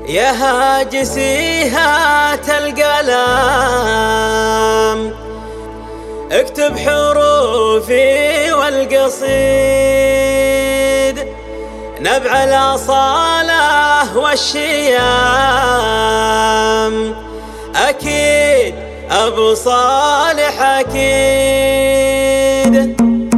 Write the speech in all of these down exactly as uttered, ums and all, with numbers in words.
يا هاجسي هات القلم اكتب حروفي والقصيد نبع الأصالة والشيام أكيد أبو صالح أكيد.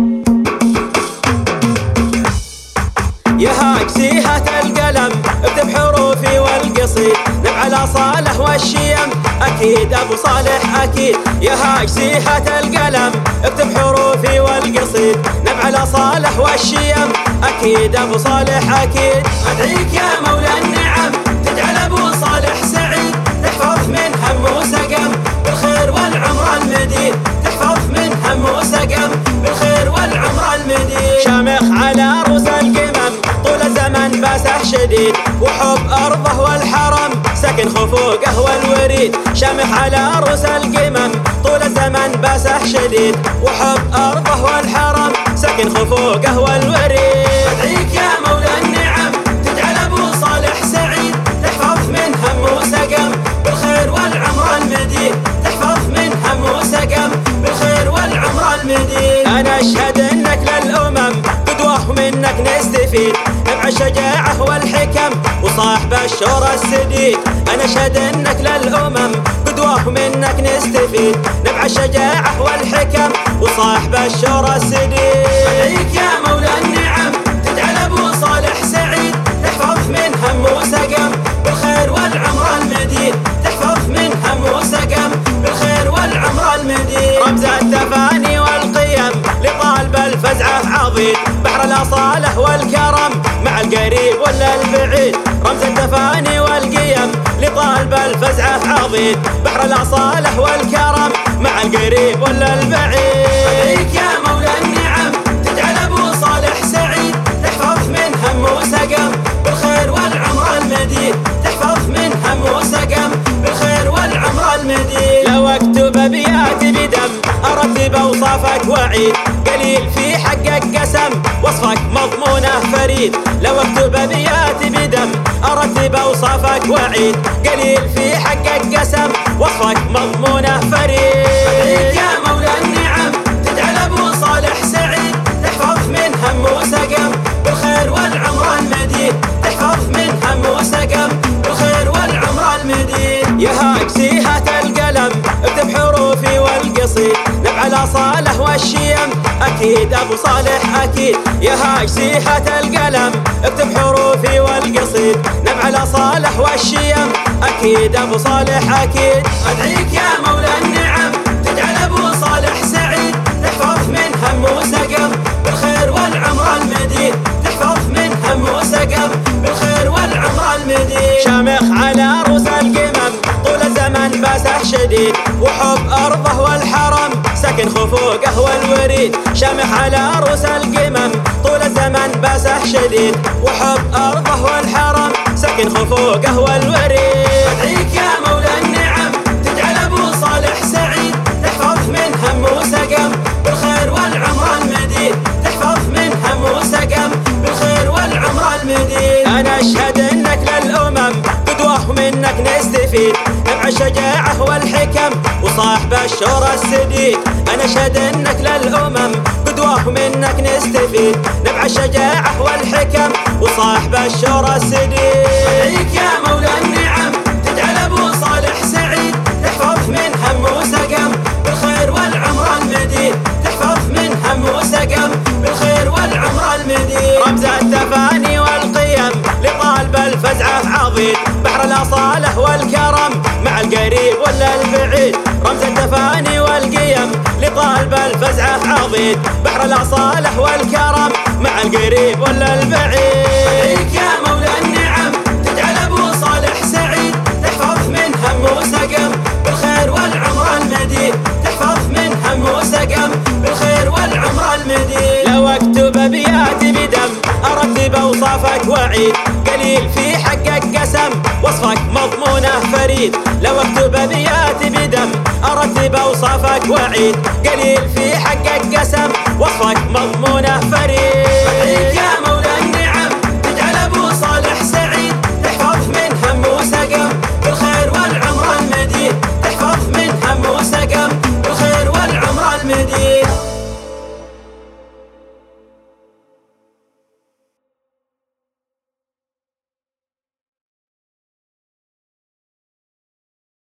يا هاجسي هات القلم اكتب حروفي والقصيد نبع الأصالة والشيم أكيد أبو صالح أكيد. يا هاجسي هات القلم اكتب حروفي والقصيد نبع الأصالة والشيم أكيد أبو صالح أكيد. أدعيك يا مولى النعم تجعل أبو صالح سعيد تحفظ من هم وسقم بالخير والعمر المديد تحفظ من هم وسقم بالخير والعمر المديد. شامخ على رؤوس القمم طول الزمن باسه شديد وحب أرضه والحرم سكن خفوقه والوريد. شامخ على رؤوس القمم طول الزمن باسه شديد وحب أرضه والحرم سكن خفوقه والوريد. أدعيك يا مولى النعم تجعل أبو صالح سعيد تحفظ من هم وسقم بالخير والعمر المديد تحفظ من هم وسقم بالخير والعمر المديد. أنا أشهد أنك للأمم قدوة ومنك نستفيد نبع الشجاعة والحكم وصاحب الشورى السديد. أنا أشهد أنك للأمم قدوة ومنك نستفيد نبع الشجاعة والحكم وصاحب الشورى السديد. أدعيك يا مولى النعم تجعل أبو صالح سعيد تحفظ من هم وسقم بالخير والعمر المديد تحفظ من هم وسقم بالخير والعمر المديد. رمز التفاني والقيم لطالب الفزعة عظيم بحر الأصالة والكرم مع القريب ولا البعيد. رمز التفاني والقيم لطالب الفزعة عظيم بحر الأصالة والكرم مع القريب ولا البعيد. أدعيك يا مولى النعم تجعل أبو صالح سعيد تحفظ من هم وسقم بالخير والعمر المديد تحفظ من هم وسقم بالخير والعمر المديد. لو اكتب ابياتي بدم ارتب اوصافك وعيد قليل في حقك قسم وصفك مضمونه فريد. لو اكتب ابياتي بدم ارتب اوصافك وعيد قليل في حقك قسم وصفك مضمونه فريد. أدعيك يا مولى النعم تجعل ابو صالح سعيد تحفظ من هم وسقم بالخير والعمر المديد تحفظ من هم وسقم بالخير والعمر المديد. يا هاجسي هات القلم اكتب حروفي والقصيد نبع الأصالة والشيم أكيد أبو صالح أكيد. يا هاجسي هات القلم اكتب حروفي والقصيد نبع الأصالة والشيم أكيد أبو صالح أكيد. أدعيك يا مولى النعم تجعل أبو صالح سعيد تحفظ من هم وسقم بالخير والعمر المديد تحفظ من هم وسقم بالخير والعمر المديد. شامخ على رؤوس القمم طول الزمن باسه شديد وحب أرضه والحرم سكن خفوقه والوريد. شامخ على رؤوس القمم طول الزمن باسه شديد وحب أرضه والحرم سكن خفوقه والوريد. أدعيك يا مولى النعم تجعل أبو صالح سعيد تحفظ من هم وسقم بالخير والعمر المديد تحفظ من هم وسقم بالخير والعمر المديد. أنا أشهد أنك للأمم قدوة ومنك نستفيد نبع الشجاعة والحكم وصاحب الشورى السديد. أنا أشهد أنك للأمم قدوة ومنك نستفيد نبع الشجاعة والحكم وصاحب الشورى السديد. أدعيك يا مولى النعم تجعل أبو صالح سعيد تحفظ من هم وسقم بالخير والعمر المديد تحفظ من هم وسقم بالخير والعمر المديد. رمز التفاني والقيم لطالب الفزعة عظيم بحر الأصالة والكرم مع القريب ولا البعيد. رمز التفاني والقيم لطالب الفزعة عظيم بحر الأصالة والكرم مع القريب ولا البعيد. أدعيك يا مولى النعم تجعل أبو صالح سعيد تحفظ من هم وسقم بالخير والعمر المديد تحفظ من هم وسقم بالخير والعمر المديد. لو اكتب ابياتي بدم ارتب اوصافك وعيد قليل في حقك قسم وصفك مضمونه فريد. لو اكتب ابياتي بدم ارتب اوصافك وعيد قليل في حقك قسم وصفك مضمونه فريد.